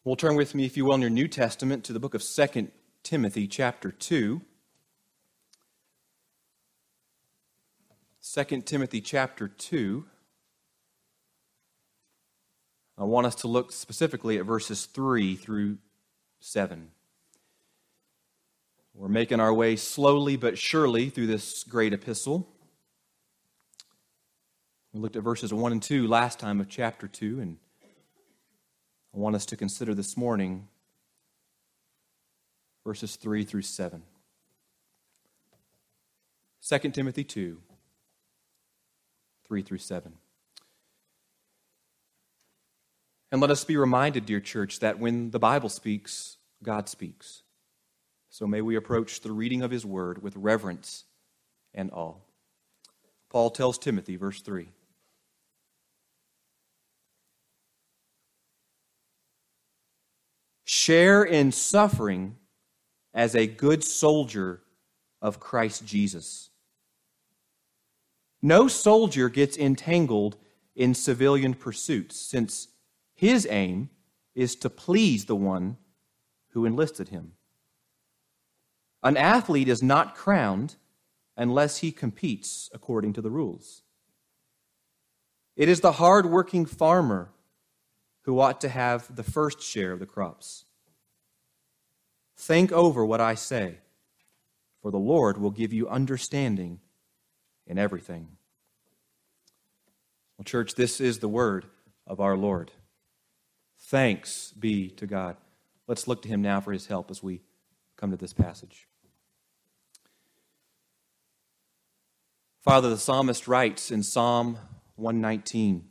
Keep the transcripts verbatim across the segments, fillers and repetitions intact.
Well, turn with me, if you will, in your New Testament to the book of Second Timothy chapter two. Second Timothy chapter two. I want us to look specifically at verses three through seven. We're making our way slowly but surely through this great epistle. We looked at verses one and two last time of chapter two, and I want us to consider this morning verses three through seven. Second Timothy two, three through seven. And let us be reminded, dear church, that when the Bible speaks, God speaks. So may we approach the reading of His Word with reverence and awe. Paul tells Timothy, verse three, share in suffering as a good soldier of Christ Jesus. No soldier gets entangled in civilian pursuits, since his aim is to please the one who enlisted him. An athlete is not crowned unless he competes according to the rules. It is the hard-working farmer who ought to have the first share of the crops. Think over what I say, for the Lord will give you understanding in everything. Well, church, this is the word of our Lord. Thanks be to God. Let's look to Him now for His help as we come to this passage. Father, the psalmist writes in Psalm one nineteen,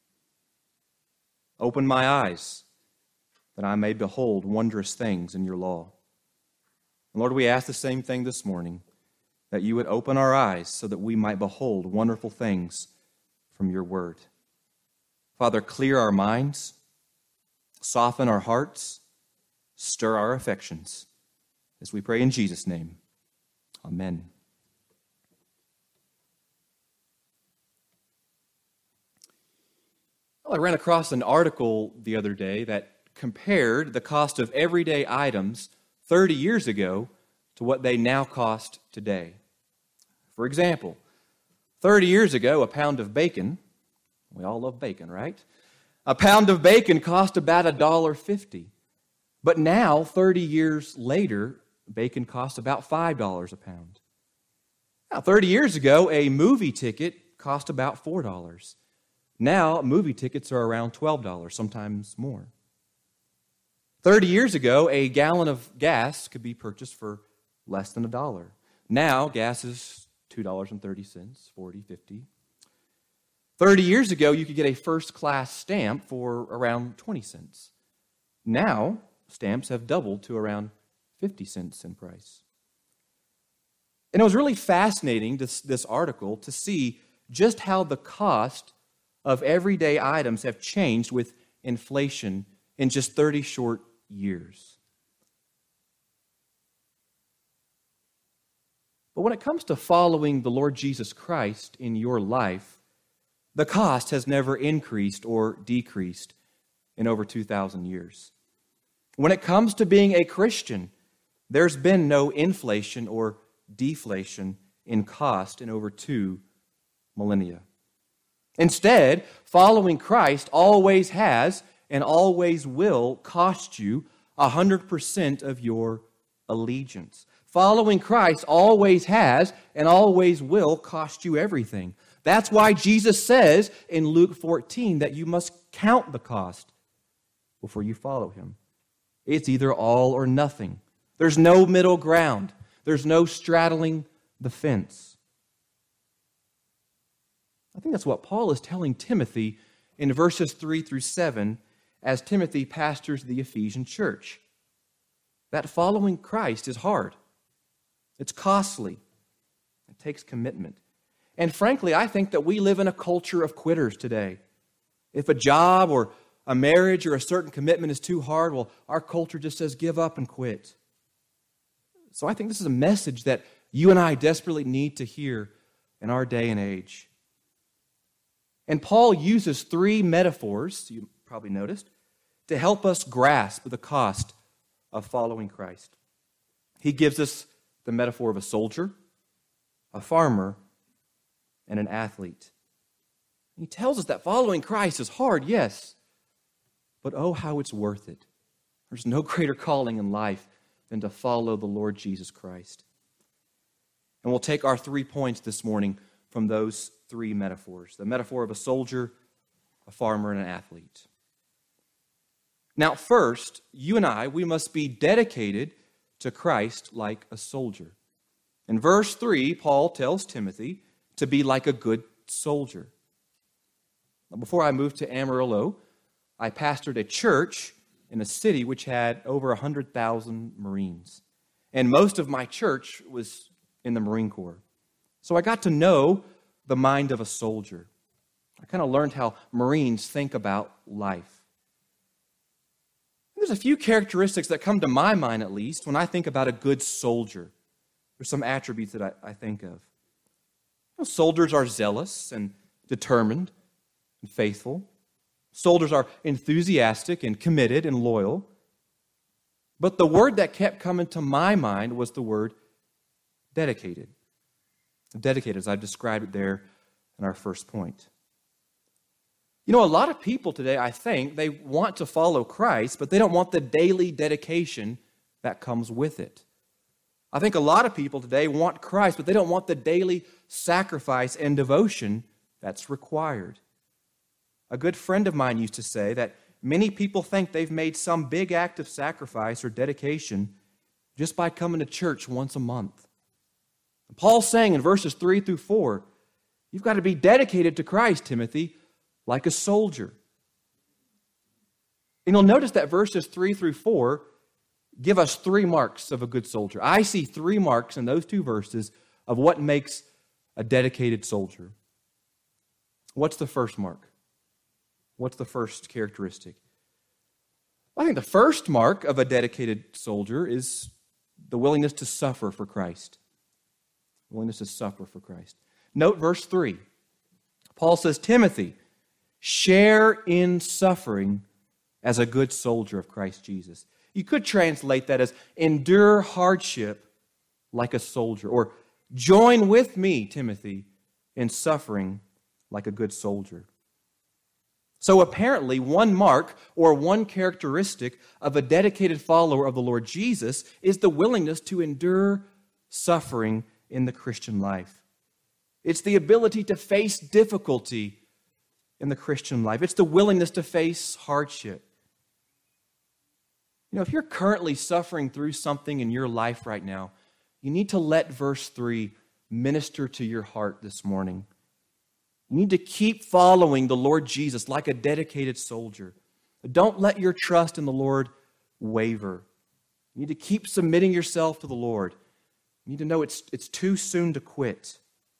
open my eyes, that I may behold wondrous things in your law. And Lord, we ask the same thing this morning, that you would open our eyes so that we might behold wonderful things from your word. Father, clear our minds, soften our hearts, stir our affections, as we pray in Jesus' name. Amen. Well, I ran across an article the other day that compared the cost of everyday items thirty years ago to what they now cost today. For example, thirty years ago, a pound of bacon, we all love bacon, right? A pound of bacon cost about one dollar fifty. But now, thirty years later, bacon costs about five dollars a pound. Now, thirty years ago, a movie ticket cost about four dollars. Now, movie tickets are around twelve dollars, sometimes more. thirty years ago, a gallon of gas could be purchased for less than a dollar. Now, gas is two dollars and thirty cents, forty, fifty. thirty years ago, you could get a first-class stamp for around twenty cents. Now, stamps have doubled to around fifty cents in price. And it was really fascinating, this, this article, to see just how the cost of everyday items have changed with inflation in just thirty short years. But when it comes to following the Lord Jesus Christ in your life, the cost has never increased or decreased in over two thousand years. When it comes to being a Christian, there's been no inflation or deflation in cost in over two millennia. Instead, following Christ always has and always will cost you one hundred percent of your allegiance. Following Christ always has and always will cost you everything. That's why Jesus says in Luke fourteen that you must count the cost before you follow Him. It's either all or nothing. There's no middle ground. There's no straddling the fence. I think that's what Paul is telling Timothy in verses three through seven as Timothy pastors the Ephesian church. That following Christ is hard. It's costly. It takes commitment. And frankly, I think that we live in a culture of quitters today. If a job or a marriage or a certain commitment is too hard, well, our culture just says give up and quit. So I think this is a message that you and I desperately need to hear in our day and age. And Paul uses three metaphors, you probably noticed, to help us grasp the cost of following Christ. He gives us the metaphor of a soldier, a farmer, and an athlete. He tells us that following Christ is hard, yes, but oh, how it's worth it. There's no greater calling in life than to follow the Lord Jesus Christ. And we'll take our three points this morning from those three metaphors. The metaphor of a soldier, a farmer, and an athlete. Now, first, you and I, we must be dedicated to Christ like a soldier. In verse three, Paul tells Timothy to be like a good soldier. Now, before I moved to Amarillo, I pastored a church in a city which had over one hundred thousand Marines. And most of my church was in the Marine Corps. So I got to know the mind of a soldier. I kind of learned how Marines think about life. There's a few characteristics that come to my mind, at least, when I think about a good soldier. There's some attributes that I, I think of. You know, soldiers are zealous and determined and faithful. Soldiers are enthusiastic and committed and loyal. But the word that kept coming to my mind was the word dedicated. Dedicated, as I've described it there in our first point. You know, a lot of people today, I think, they want to follow Christ, but they don't want the daily dedication that comes with it. I think a lot of people today want Christ, but they don't want the daily sacrifice and devotion that's required. A good friend of mine used to say that many people think they've made some big act of sacrifice or dedication just by coming to church once a month. And Paul's saying in verses three through four, you've got to be dedicated to Christ, Timothy, like a soldier. And you'll notice that verses three through four give us three marks of a good soldier. I see three marks in those two verses of what makes a dedicated soldier. What's the first mark? What's the first characteristic? I think the first mark of a dedicated soldier is the willingness to suffer for Christ. Willingness to suffer for Christ. Note verse three. Paul says, Timothy, share in suffering as a good soldier of Christ Jesus. You could translate that as endure hardship like a soldier, or join with me, Timothy, in suffering like a good soldier. So apparently, one mark or one characteristic of a dedicated follower of the Lord Jesus is the willingness to endure suffering in the Christian life. It's the ability to face difficulty in the Christian life. It's the willingness to face hardship. You know, if you're currently suffering through something in your life right now, you need to let verse three minister to your heart this morning. You need to keep following the Lord Jesus like a dedicated soldier. Don't let your trust in the Lord waver. You need to keep submitting yourself to the Lord. You need to know it's, it's too soon to quit.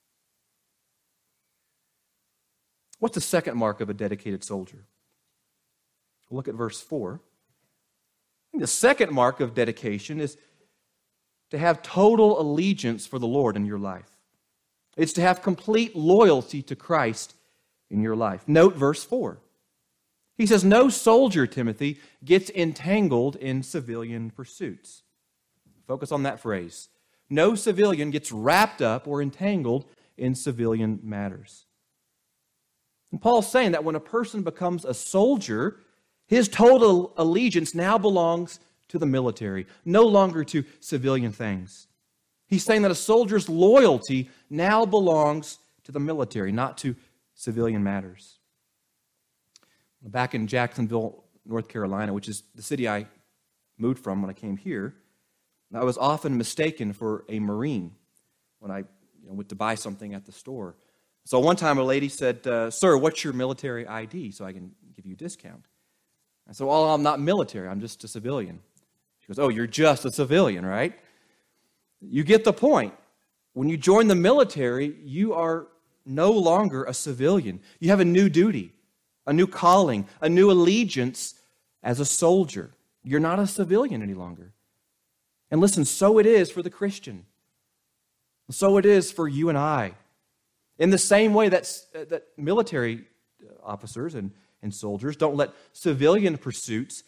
What's the second mark of a dedicated soldier? We'll look at verse four. The second mark of dedication is to have total allegiance for the Lord in your life. It's to have complete loyalty to Christ in your life. Note verse four. He says, no soldier, Timothy, gets entangled in civilian pursuits. Focus on that phrase. No civilian gets wrapped up or entangled in civilian matters. And Paul's saying that when a person becomes a soldier, his total allegiance now belongs to the military, no longer to civilian things. He's saying that a soldier's loyalty now belongs to the military, not to civilian matters. Back in Jacksonville, North Carolina, which is the city I moved from when I came here, I was often mistaken for a Marine when I you know, went to buy something at the store. So one time a lady said, uh, sir, what's your military I D so I can give you a discount? I said, well, I'm not military, I'm just a civilian. She goes, oh, you're just a civilian, right? You get the point. When you join the military, you are no longer a civilian. You have a new duty, a new calling, a new allegiance as a soldier. You're not a civilian any longer. And listen, so it is for the Christian. So it is for you and I. In the same way that, that military officers and, and soldiers don't let civilian pursuits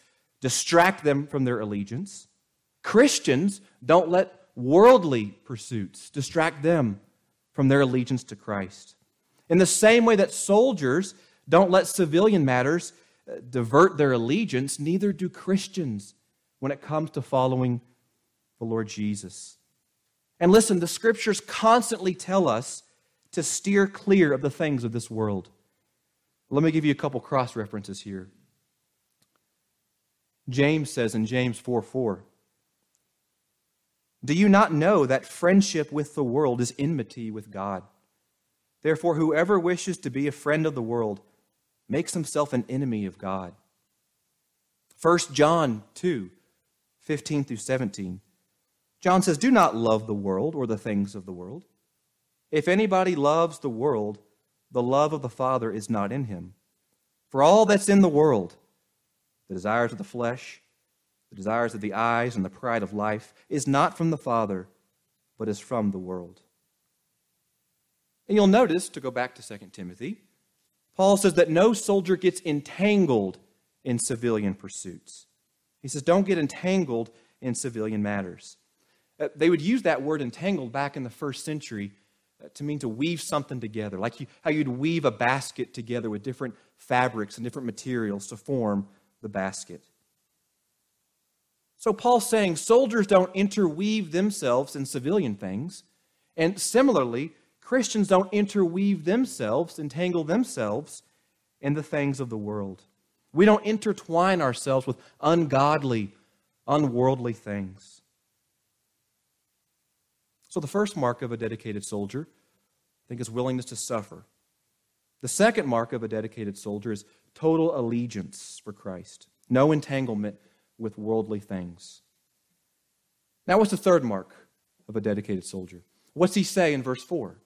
distract them from their allegiance. Christians don't let worldly pursuits distract them from their allegiance to Christ. In the same way that soldiers don't let civilian matters divert their allegiance, neither do Christians when it comes to following the Lord Jesus. And listen, the Scriptures constantly tell us to steer clear of the things of this world. Let me give you a couple cross references here. James says in James four four, "Do you not know that friendship with the world is enmity with God? Therefore, whoever wishes to be a friend of the world makes himself an enemy of God." First John two fifteen through seventeen. John says, "Do not love the world or the things of the world. If anybody loves the world, the love of the Father is not in him. For all that's in the world, the desires of the flesh, the desires of the eyes, and the pride of life, is not from the Father, but is from the world." And you'll notice, to go back to Second Timothy, Paul says that no soldier gets entangled in civilian pursuits. He says, don't get entangled in civilian matters. Uh, they would use that word entangled back in the first century uh, to mean to weave something together, like you, how you'd weave a basket together with different fabrics and different materials to form the basket. So Paul's saying soldiers don't interweave themselves in civilian things, and similarly, Christians don't interweave themselves, entangle themselves in the things of the world. We don't intertwine ourselves with ungodly, unworldly things. So the first mark of a dedicated soldier, I think, is willingness to suffer. The second mark of a dedicated soldier is total allegiance for Christ. No entanglement with worldly things. Now, what's the third mark of a dedicated soldier? What's he say in verse four?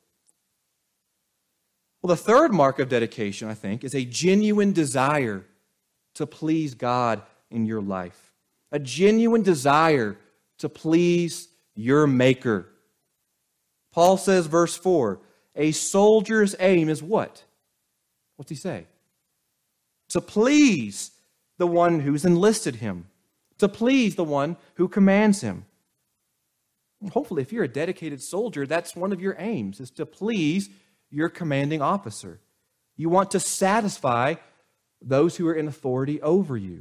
Well, the third mark of dedication, I think, is a genuine desire to please God in your life. A genuine desire to please your Maker. Paul says, verse four, a soldier's aim is what? What's he say? To please the one who's enlisted him. To please the one who commands him. Hopefully, if you're a dedicated soldier, that's one of your aims, is to please your commanding officer. You want to satisfy those who are in authority over you.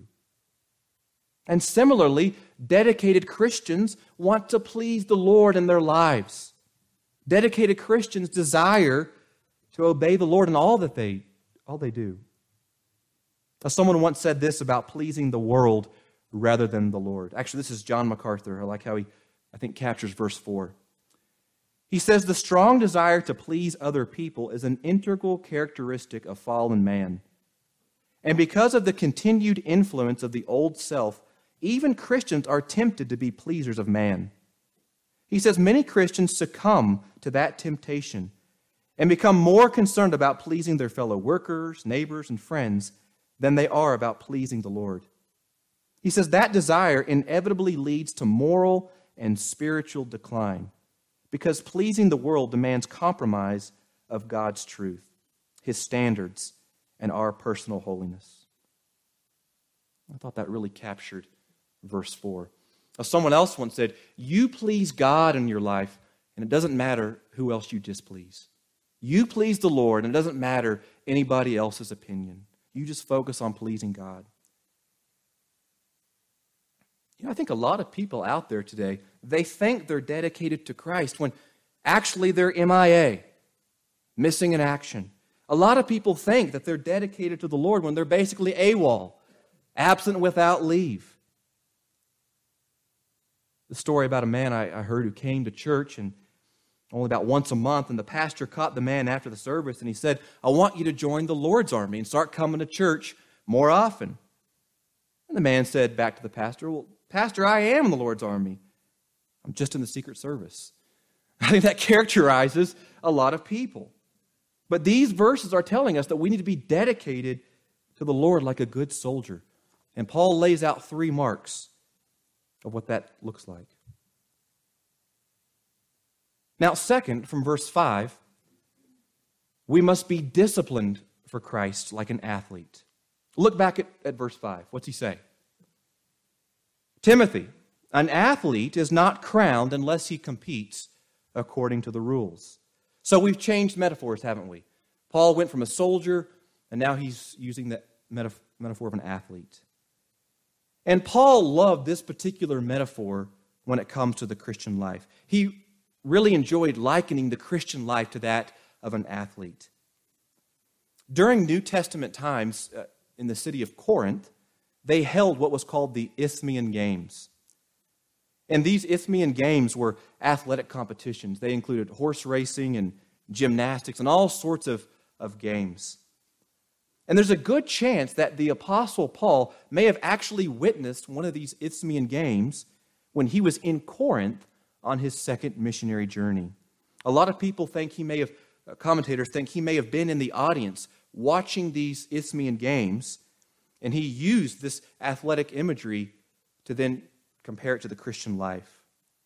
And similarly, dedicated Christians want to please the Lord in their lives. Dedicated Christians desire to obey the Lord in all that they, all they do. Now, someone once said this about pleasing the world rather than the Lord. Actually, this is John MacArthur. I like how he, I think, captures verse four. He says, the strong desire to please other people is an integral characteristic of fallen man. And because of the continued influence of the old self, even Christians are tempted to be pleasers of man. He says many Christians succumb to that temptation and become more concerned about pleasing their fellow workers, neighbors, and friends than they are about pleasing the Lord. He says that desire inevitably leads to moral and spiritual decline, because pleasing the world demands compromise of God's truth, His standards, and our personal holiness. I thought that really captured verse four. Now, someone else once said, you please God in your life, and it doesn't matter who else you displease. You please the Lord, and it doesn't matter anybody else's opinion. You just focus on pleasing God. You know, I think a lot of people out there today, they think they're dedicated to Christ when actually they're M I A, missing in action. A lot of people think that they're dedicated to the Lord when they're basically AWOL, absent without leave. The story about a man I, I heard who came to church and only about once a month, and the pastor caught the man after the service, and he said, I want you to join the Lord's army and start coming to church more often. And the man said back to the pastor, well, Pastor, I am in the Lord's army. I'm just in the Secret Service. I think that characterizes a lot of people. But these verses are telling us that we need to be dedicated to the Lord like a good soldier. And Paul lays out three marks of what that looks like. Now, second, from verse five, we must be disciplined for Christ like an athlete. Look back at, at verse five. What's he say? Timothy, an athlete is not crowned unless he competes according to the rules. So we've changed metaphors, haven't we? Paul went from a soldier, and now he's using the metaf- metaphor of an athlete. And Paul loved this particular metaphor when it comes to the Christian life. He really enjoyed likening the Christian life to that of an athlete. During New Testament times, uh, in the city of Corinth, they held what was called the Isthmian Games. And these Isthmian Games were athletic competitions. They included horse racing and gymnastics and all sorts of, of games. And there's a good chance that the Apostle Paul may have actually witnessed one of these Isthmian Games when he was in Corinth on his second missionary journey. A lot of people think he may have, commentators think he may have been in the audience watching these Isthmian Games, and he used this athletic imagery to then compare it to the Christian life.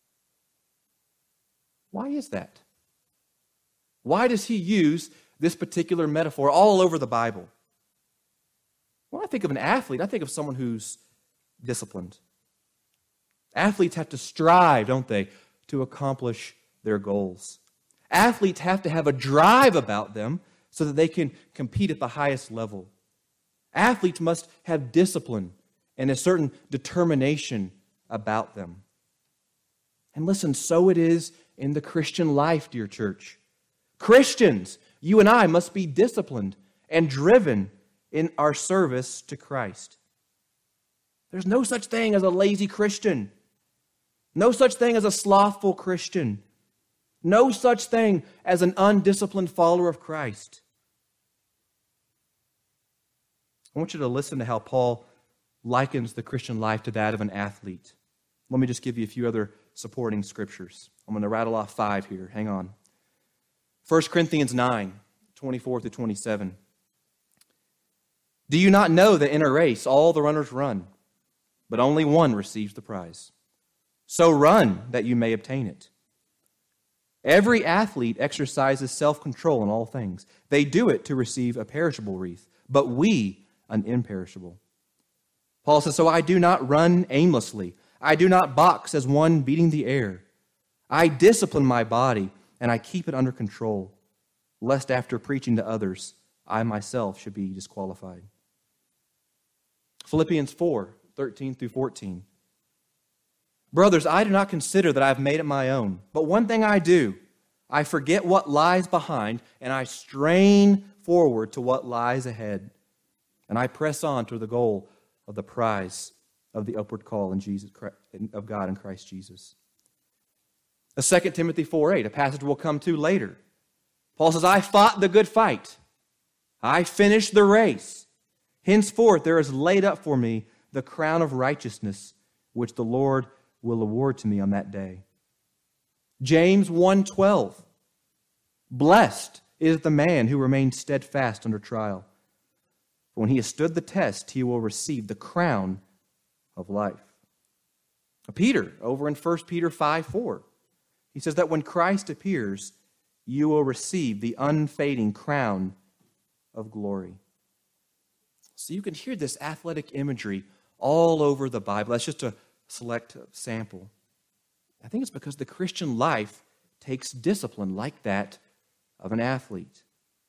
Why is that? Why does he use this particular metaphor all over the Bible? When I think of an athlete, I think of someone who's disciplined. Athletes have to strive, don't they, to accomplish their goals. Athletes have to have a drive about them so that they can compete at the highest level. Athletes must have discipline and a certain determination about them. And listen, so it is in the Christian life, dear church. Christians, you and I must be disciplined and driven in our service to Christ. There's no such thing as a lazy Christian. No such thing as a slothful Christian. No such thing as an undisciplined follower of Christ. I want you to listen to how Paul likens the Christian life to that of an athlete. Let me just give you a few other supporting scriptures. I'm going to rattle off five here. Hang on. First Corinthians nine, twenty-four through twenty-seven. Do you not know that in a race all the runners run, but only one receives the prize? So run that you may obtain it. Every athlete exercises self-control in all things. They do it to receive a perishable wreath, but we an imperishable. Paul says, so I do not run aimlessly. I do not box as one beating the air. I discipline my body, and I keep it under control, lest after preaching to others, I myself should be disqualified. Philippians four, thirteen through fourteen. Brothers, I do not consider that I have made it my own, but one thing I do, I forget what lies behind, and I strain forward to what lies ahead. And I press on to the goal of the prize of the upward call in Jesus, of God in Christ Jesus. A Second Timothy four eight, a passage we'll come to later. Paul says, I fought the good fight. I finished the race. Henceforth there is laid up for me the crown of righteousness, which the Lord will award to me on that day. James one twelve. Blessed is the man who remains steadfast under trial. For when he has stood the test, he will receive the crown of life. Peter, over in First Peter five four, he says that when Christ appears, you will receive the unfading crown of glory. So you can hear this athletic imagery all over the Bible. That's just a select sample. I think it's because the Christian life takes discipline like that of an athlete.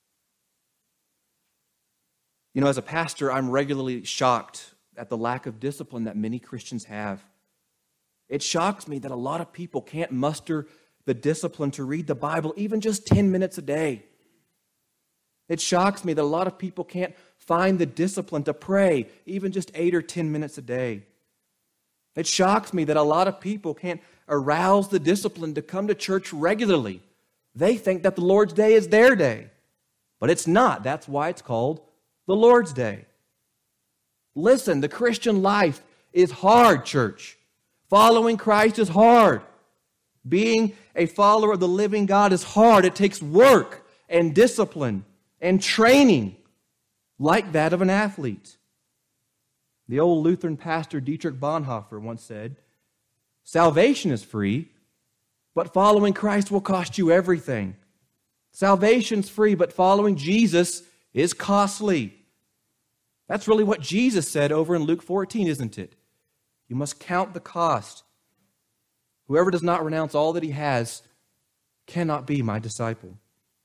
You know, as a pastor, I'm regularly shocked at the lack of discipline that many Christians have. It shocks me that a lot of people can't muster the discipline to read the Bible even just ten minutes a day. It shocks me that a lot of people can't find the discipline to pray even just eight or ten minutes a day. It shocks me that a lot of people can't arouse the discipline to come to church regularly. They think that the Lord's Day is their day, but it's not. That's why it's called the Lord's Day. Listen, the Christian life is hard, church. Following Christ is hard. Being a follower of the living God is hard. It takes work and discipline and training like that of an athlete. The old Lutheran pastor Dietrich Bonhoeffer once said, salvation is free, but following Christ will cost you everything. Salvation's free, but following Jesus is costly. That's really what Jesus said over in Luke fourteen, isn't it? You must count the cost. Whoever does not renounce all that he has cannot be my disciple.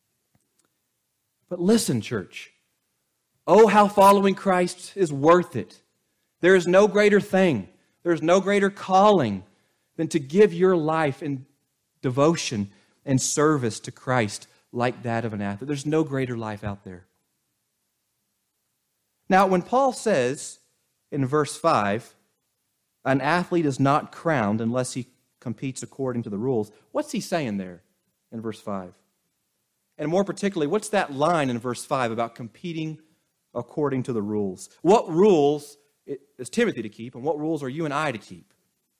But listen, church. Oh, how following Christ is worth it. There is no greater thing, there is no greater calling than to give your life in devotion and service to Christ like that of an athlete. There's no greater life out there. Now, when Paul says in verse five, an athlete is not crowned unless he competes according to the rules, what's he saying there in verse five? And more particularly, what's that line in verse five about competing according to the rules? What rules is Timothy to keep, and what rules are you and I to keep?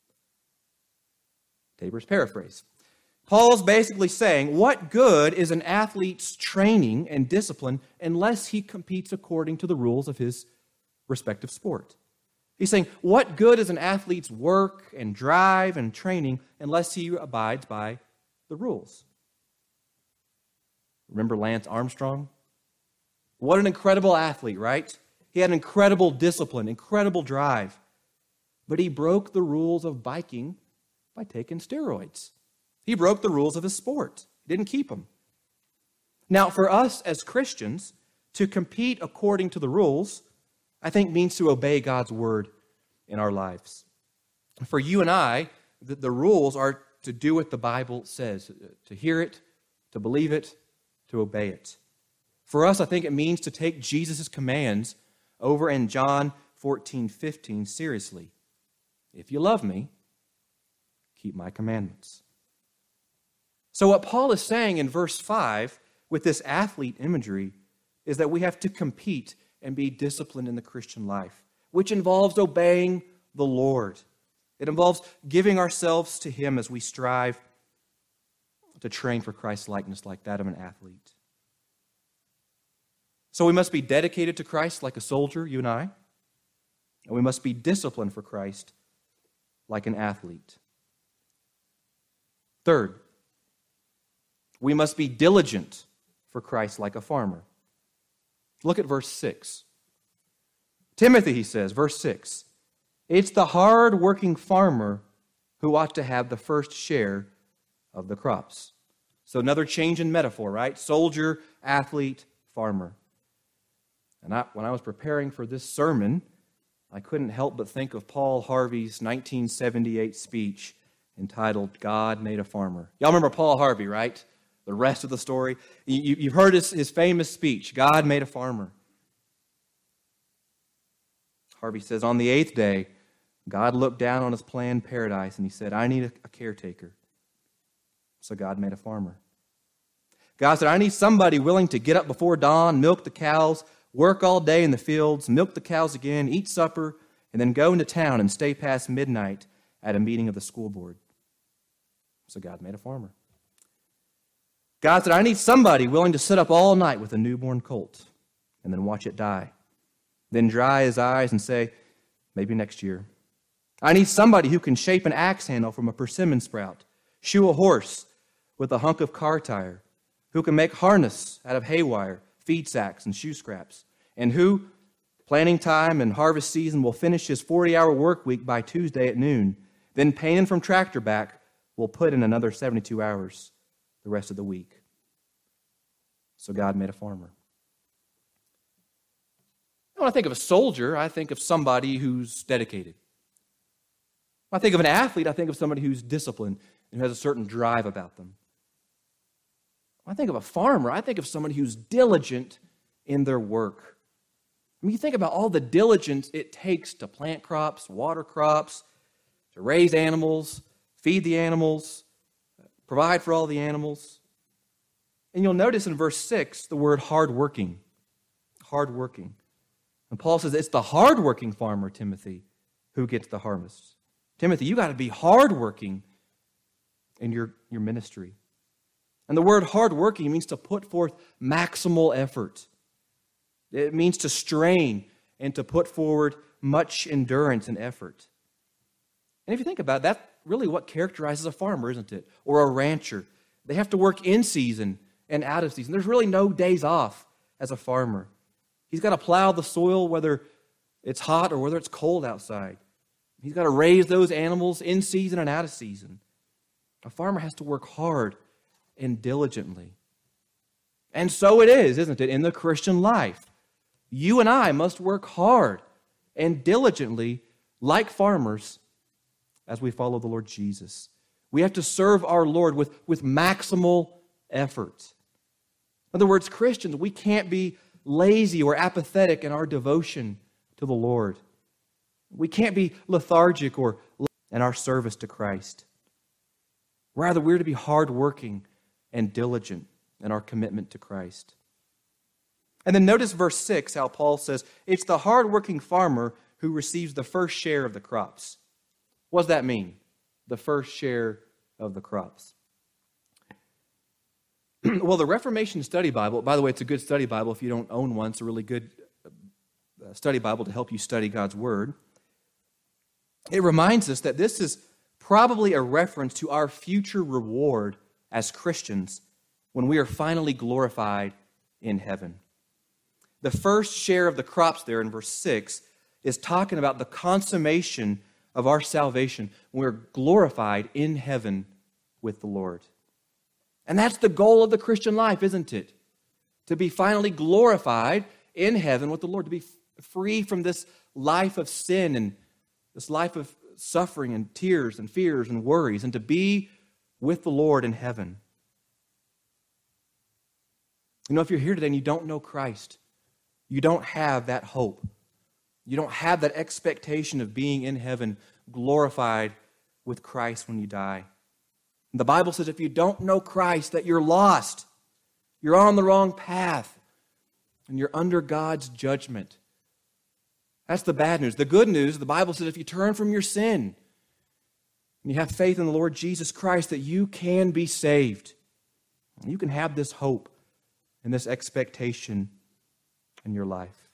Tabor's paraphrase. Paul's basically saying, what good is an athlete's training and discipline unless he competes according to the rules of his respective sport? He's saying, what good is an athlete's work and drive and training unless he abides by the rules? Remember Lance Armstrong? What an incredible athlete, right? He had incredible discipline, incredible drive. But he broke the rules of biking by taking steroids. He broke the rules of his sport. He didn't keep them. Now, for us as Christians, to compete according to the rules, I think means to obey God's word in our lives. For you and I, the, the rules are to do what the Bible says, to hear it, to believe it, to obey it. For us, I think it means to take Jesus' commands over in John fourteen fifteen seriously. If you love me, keep my commandments. So what Paul is saying in verse five with this athlete imagery is that we have to compete and be disciplined in the Christian life, which involves obeying the Lord. It involves giving ourselves to Him as we strive to train for Christ's likeness like that of an athlete. So we must be dedicated to Christ like a soldier, you and I, and we must be disciplined for Christ like an athlete. Third, we must be diligent for Christ like a farmer. Look at verse six. Timothy, he says, verse six, it's the hard-working farmer who ought to have the first share of the crops. So another change in metaphor, right? Soldier, athlete, farmer. And I, when I was preparing for this sermon, I couldn't help but think of Paul Harvey's nineteen seventy-eight speech entitled, God Made a Farmer. Y'all remember Paul Harvey, right? The rest of the story. You, you've heard his, his famous speech, God Made a Farmer. Harvey says, on the eighth day, God looked down on his planned paradise and he said, I need a, a caretaker. So God made a farmer. God said, I need somebody willing to get up before dawn, milk the cows, work all day in the fields, milk the cows again, eat supper, and then go into town and stay past midnight at a meeting of the school board. So God made a farmer. God said, I need somebody willing to sit up all night with a newborn colt and then watch it die. Then dry his eyes and say, maybe next year. I need somebody who can shape an axe handle from a persimmon sprout, shoe a horse with a hunk of car tire, who can make harness out of hay wire, feed sacks, and shoe scraps, and who, planting time and harvest season, will finish his forty-hour work week by Tuesday at noon, then paying from tractor back, will put in another seventy-two hours the rest of the week. So God made a farmer. When I think of a soldier, I think of somebody who's dedicated. When I think of an athlete, I think of somebody who's disciplined and who has a certain drive about them. When I think of a farmer, I think of somebody who's diligent in their work. I mean, you think about all the diligence it takes to plant crops, water crops, to raise animals, feed the animals, provide for all the animals. And you'll notice in verse six the word hardworking. Hardworking. And Paul says it's the hardworking farmer, Timothy, who gets the harvest. Timothy, you got to be hardworking in your, your ministry. And the word hardworking means to put forth maximal effort. It means to strain and to put forward much endurance and effort. And if you think about it, that's really what characterizes a farmer, isn't it? Or a rancher. They have to work in season and out of season. There's really no days off as a farmer. He's got to plow the soil whether it's hot or whether it's cold outside. He's got to raise those animals in season and out of season. A farmer has to work hard and diligently. And so it is, isn't it, in the Christian life. You and I must work hard and diligently, like farmers, as we follow the Lord Jesus. We have to serve our Lord with, with maximal effort. In other words, Christians, we can't be lazy or apathetic in our devotion to the Lord. We can't be lethargic or in our service to Christ. Rather, we're to be hardworking and diligent in our commitment to Christ. And then notice verse six, how Paul says, it's the hardworking farmer who receives the first share of the crops. What does that mean? The first share of the crops. Well, the Reformation Study Bible, by the way, it's a good study Bible. If you don't own one, it's a really good study Bible to help you study God's Word. It reminds us that this is probably a reference to our future reward as Christians when we are finally glorified in heaven. The first share of the crops there in verse six is talking about the consummation of our salvation when we're glorified in heaven with the Lord. And that's the goal of the Christian life, isn't it? To be finally glorified in heaven with the Lord, to be f- free from this life of sin and this life of suffering and tears and fears and worries, and to be with the Lord in heaven. You know, if you're here today and you don't know Christ, you don't have that hope. You don't have that expectation of being in heaven, glorified with Christ when you die. The Bible says if you don't know Christ, that you're lost. You're on the wrong path. And you're under God's judgment. That's the bad news. The good news, the Bible says if you turn from your sin and you have faith in the Lord Jesus Christ, that you can be saved. You can have this hope and this expectation in your life.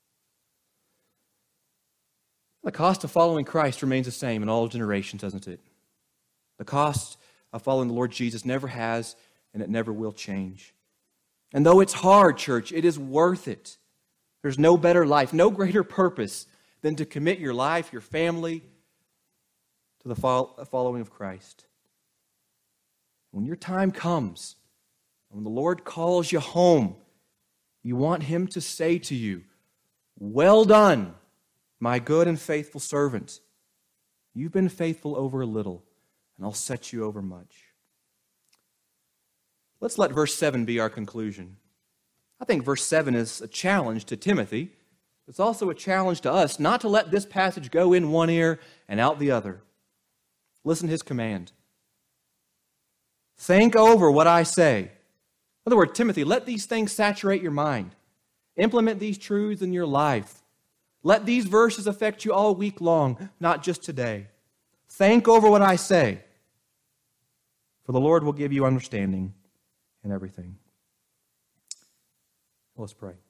The cost of following Christ remains the same in all generations, doesn't it? The cost of following the Lord Jesus never has, and it never will change. And though it's hard, church, it is worth it. There's no better life, no greater purpose than to commit your life, your family, to the following of Christ. When your time comes, when the Lord calls you home, you want Him to say to you, "Well done, my good and faithful servant. You've been faithful over a little, and I'll set you over much." Let's let verse seven be our conclusion. I think verse seven is a challenge to Timothy. It's also a challenge to us not to let this passage go in one ear and out the other. Listen to his command. Think over what I say. In other words, Timothy, let these things saturate your mind. Implement these truths in your life. Let these verses affect you all week long, not just today. Think over what I say, for the Lord will give you understanding in everything. Let's pray.